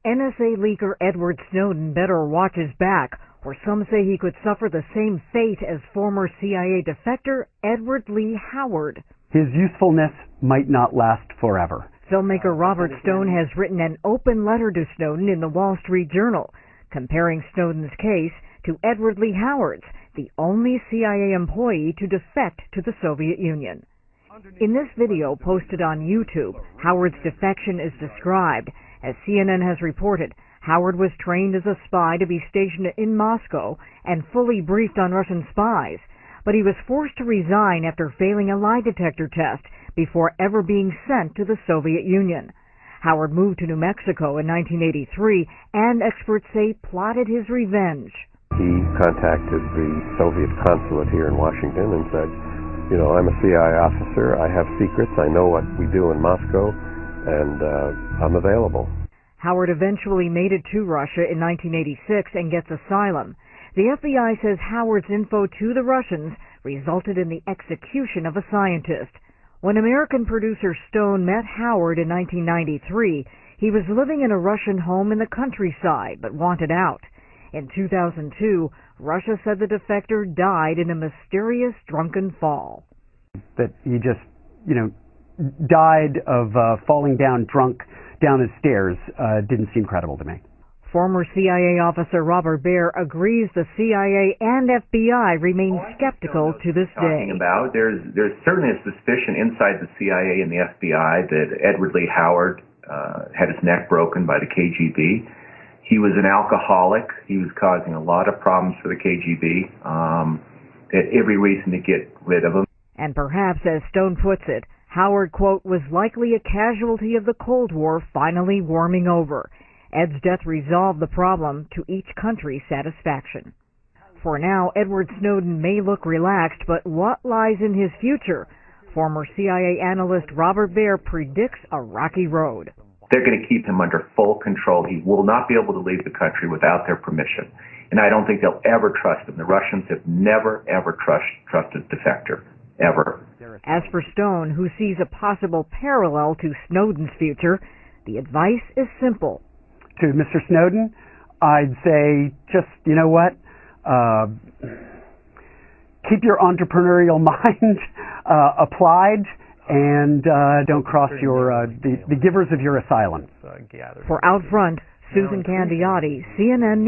NSA leaker Edward Snowden better watch his back, or some say he could suffer the same fate as former CIA defector Edward Lee Howard. His usefulness might not last forever. Filmmaker Robert Stone has written an open letter to Snowden in the Wall Street Journal, comparing Snowden's case to Edward Lee Howard's, the only CIA employee to defect to the Soviet Union. In this video posted on YouTube, Howard's defection is described. As CNN has reported, Howard was trained as a spy to be stationed in Moscow and fully briefed on Russian spies, but he was forced to resign after failing a lie detector test before ever being sent to the Soviet Union. Howard moved to New Mexico in 1983 and experts say plotted his revenge. He contacted the Soviet consulate here in Washington and said, you know, I'm a CIA officer, I have secrets, I know what we do in Moscow, and I'm available. Howard eventually made it to Russia in 1986 and gets asylum. The FBI says Howard's info to the Russians resulted in the execution of a scientist. When American producer Stone met Howard in 1993, he was living in a Russian home in the countryside but wanted out. In 2002, Russia said the defector died in a mysterious drunken fall. That he just, died of falling down drunk down his stairs didn't seem credible to me. Former CIA officer Robert Baer agrees the CIA and FBI remain skeptical to this day. There's certainly a suspicion inside the CIA and the FBI that Edward Lee Howard had his neck broken by the KGB. He was an alcoholic. He was causing a lot of problems for the KGB. They had every reason to get rid of him. And perhaps, as Stone puts it, Howard, quote, was likely a casualty of the Cold War finally warming over. Ed's death resolved the problem to each country's satisfaction. For now, Edward Snowden may look relaxed, but what lies in his future? Former CIA analyst Robert Baer predicts a rocky road. They're going to keep him under full control. He will not be able to leave the country without their permission. And I don't think they'll ever trust him. The Russians have never, ever trusted a defector. Ever. As for Stone, who sees a possible parallel to Snowden's future, the advice is simple. To Mr. Snowden, I'd say just, keep your entrepreneurial mind applied and don't cross the givers of your asylum. For Out Front, Susan Candiotti, CNN